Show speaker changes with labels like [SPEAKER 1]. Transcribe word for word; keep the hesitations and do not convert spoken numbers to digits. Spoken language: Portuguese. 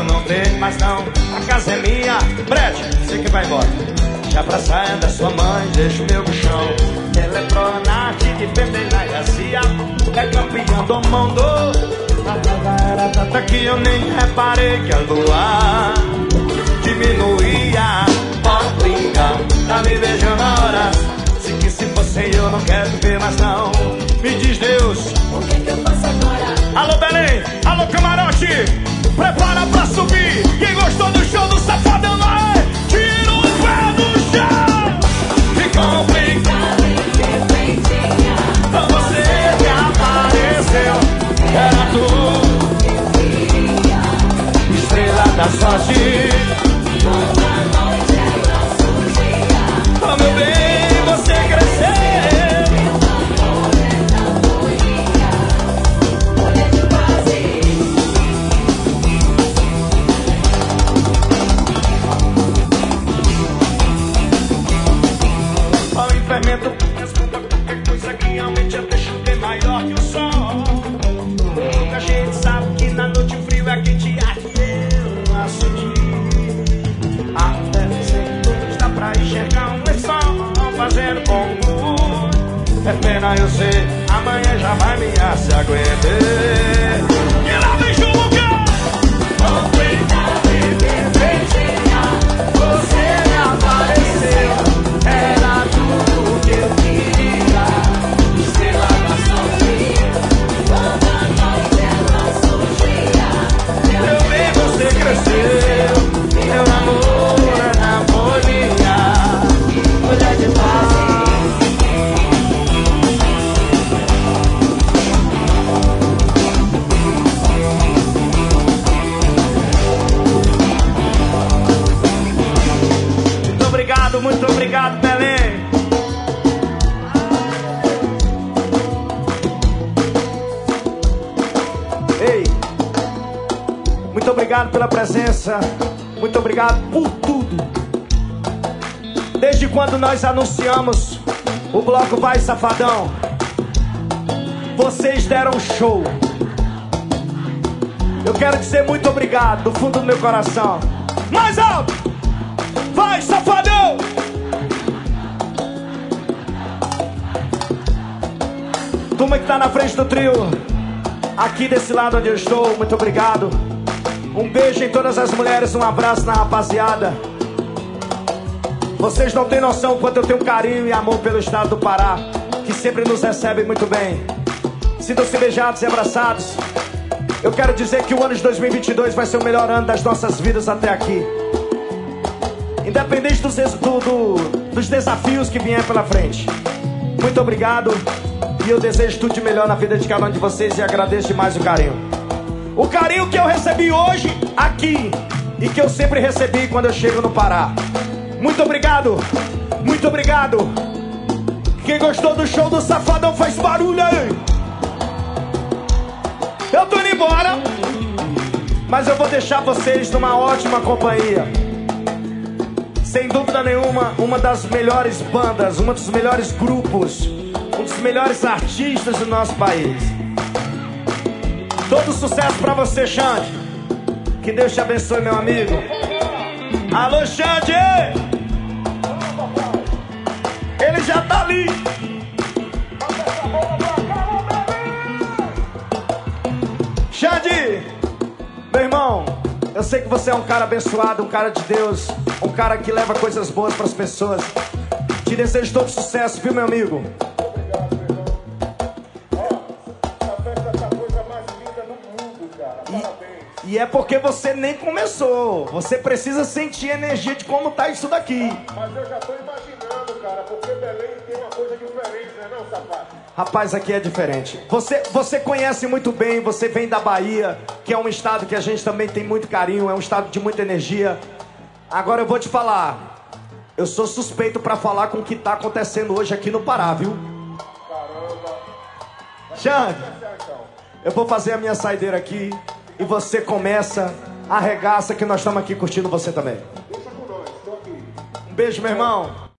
[SPEAKER 1] eu não tenho mais não. A casa é minha, Brete, você que vai embora. Já pra saia da sua mãe, deixa o meu chão. Eletronarte que pendem na Garcia, é campeão do mundo. Até que eu nem reparei que a lua diminuía. Obrigado, tá me beijando na hora. Se que se fosse eu não quero ver mais não. Me diz Deus,
[SPEAKER 2] o que que eu faço agora?
[SPEAKER 1] Alô Belém, alô Camarote, prepara pra subir. Quem gostou do show do Safadão vai, tira o pé do chão. Me complicado
[SPEAKER 2] de feitinha,
[SPEAKER 1] pra você que apareceu. Era tu, estrela da sorte.
[SPEAKER 2] toda noite é nosso dia.
[SPEAKER 1] Oh meu bem, você cresceu.
[SPEAKER 2] Meu amor é da boinha, olha de quase.
[SPEAKER 1] Ó o fermento, desculpa qualquer coisa que realmente até chover maior que o sol. Pouca gente sabe que na noite frio é quente a que eu acendi. Até sempre dá pra enxergar um lençol fazendo com luz. É pena eu sei, amanhã já vai me se aguentar. E lá vem João Lucas.
[SPEAKER 2] Obrigado de feitinha,
[SPEAKER 1] Você me apareceu, era tudo que eu queria.
[SPEAKER 2] estrela da sorte. Toda noite é nosso dia.
[SPEAKER 1] Meu bem, você cresceu, meu amor é na bolinha. Mulher de paz. Muito obrigado, muito obrigado, Belém. Ei, muito obrigado pela presença, muito obrigado por tudo. Desde quando nós anunciamos o bloco Vai Safadão, vocês deram show. Eu quero dizer muito obrigado do fundo do meu coração. Mais alto! Vai Safadão! Turma que tá na frente do trio, aqui desse lado onde eu estou, muito obrigado. Um beijo em todas as mulheres, um abraço na rapaziada. Vocês não têm noção quanto eu tenho carinho e amor pelo estado do Pará, que sempre nos recebe muito bem. Sintam-se beijados e abraçados. Eu quero dizer que o ano de dois mil e vinte e dois vai ser o melhor ano das nossas vidas até aqui. Independente dos, do, do, dos desafios que vier pela frente. Muito obrigado. E eu desejo tudo de melhor na vida de cada um de vocês e agradeço demais o carinho. O carinho que eu recebi hoje aqui e que eu sempre recebi quando eu chego no Pará. Muito obrigado. Muito obrigado. Quem gostou do show do Safadão faz barulho aí. Eu tô indo embora, mas eu vou deixar vocês numa ótima companhia. Sem dúvida nenhuma, uma das melhores bandas, um dos melhores grupos, um dos melhores artistas do nosso país. Todo sucesso pra você, Xande. Que Deus te abençoe, meu amigo. Alô, Xande! Ele já tá ali. Xande, meu irmão, eu sei que você é um cara abençoado, um cara de Deus, um cara que leva coisas boas pras pessoas. Te desejo todo sucesso, viu, meu amigo?
[SPEAKER 3] Obrigado, meu irmão. Ó, essa festa é a coisa mais linda no mundo, cara. Parabéns.
[SPEAKER 1] E é porque você nem começou. Você precisa sentir a energia de como tá isso daqui.
[SPEAKER 3] Mas eu já tô imaginando, cara, porque Belém tem uma coisa diferente, né, não, sapato?
[SPEAKER 1] Rapaz, aqui é diferente. Você, você conhece muito bem, você vem da Bahia, que é um estado que a gente também tem muito carinho, é um estado de muita energia. Agora eu vou te falar, eu sou suspeito pra falar com o que tá acontecendo hoje aqui no Pará, viu?
[SPEAKER 3] Caramba.
[SPEAKER 1] Xande,
[SPEAKER 3] Então,
[SPEAKER 1] eu vou fazer a minha saideira aqui e você começa, arregaça que nós estamos aqui curtindo você também.
[SPEAKER 3] deixa com nós, tô aqui.
[SPEAKER 1] Um beijo, meu irmão.